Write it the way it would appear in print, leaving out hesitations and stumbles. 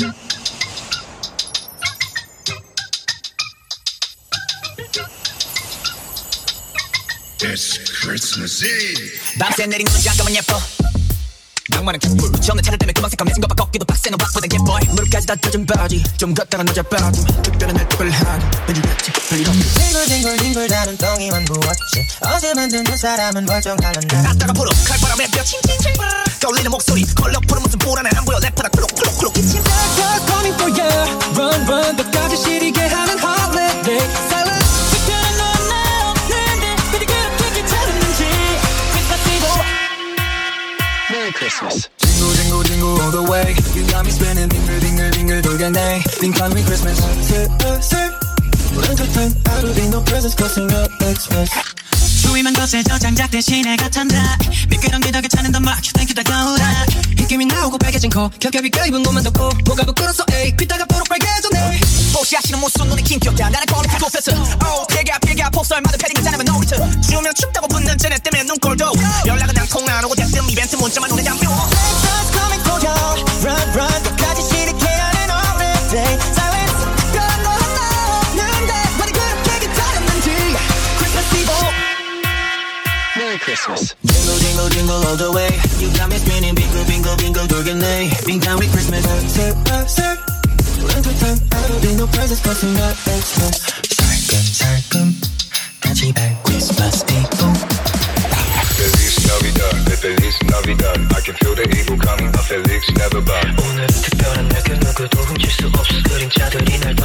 It's Christmas Eve. 밤새 내린 눈은 잠깐만 예뻐. 낭만은 계속 불 붙여 없는 차들 때문에 금방 새까매진 것봐 걷기도 빡세는 왁보다 예뻐. 무릎까지 다 젖은 바지 좀 걷다가 늦어 빠짐. 특별한 날 하니 왠지 같이 별일 없는 뒹굴뒹굴 다른 덩이만 부었지. 어제 만든 두 사람은 멀쩡할란다. 갔다가 부러 칼바람에 뼈 칭칭칭 떠올리는 목소리 컬러풀은 무슨 보라네 안 보여 래퍼다 클록클록클록 It's coming for you. Run run 끝까지 시리게 하는 holiday. Silence. 특별한 넌 나 없는데 그리 그렇게 귀찮았는지. Christmas Eve. Merry Christmas. Jingle jingle jingle all the way. You got me spinning 빙글 빙글 빙글 돌겠네. Think I'm in Christmas. 슬슬 렌즈탄 하루 뒤 no presents crossing up Xmas. 추위만 거세져 장작 대신에 같은다. 미끄럼 기덕에 차는 더 막 땡큐 다가오라. 입김이 나오고 빨개진 코 겹겹이 껴입은 옷만 덮고 뭐가 부끄러서 에이 귀따가 뽀록 빨개졌네. 뽀시하시는 모습 눈에 킹겼다 나는 꼴리카 도페스 오 피가 폭설마다 패딩을 짜내면 놀이트 추우면 춥다고 붙는 쟤네 때문에 눈꼴도 연락은 않고 안 오고 대뜸 이벤트 문자만 오래 담겨 Santa's coming for you. Run run 끝까지 시리게 하는 holiday. Silence 특별한 거 하나 없는데 왜 그렇게 귀찮았는지. Christmas Eve. Merry Christmas. Jingle jingle jingle all the way. You got me spinning bingle bingle bingle 돌겠네. Bing down with Christmas. 슬슬 렌즈탄 하루 뒤 no presents crossing up Xmas. 살금살금 같이 발 Christmas Eve. Feliz Navidad, Feliz Navidad. I can feel the evil coming. A Feliz Navidad. 오늘은 특별한 날 그 누구도 훔칠 수 없어. 그림자들이 날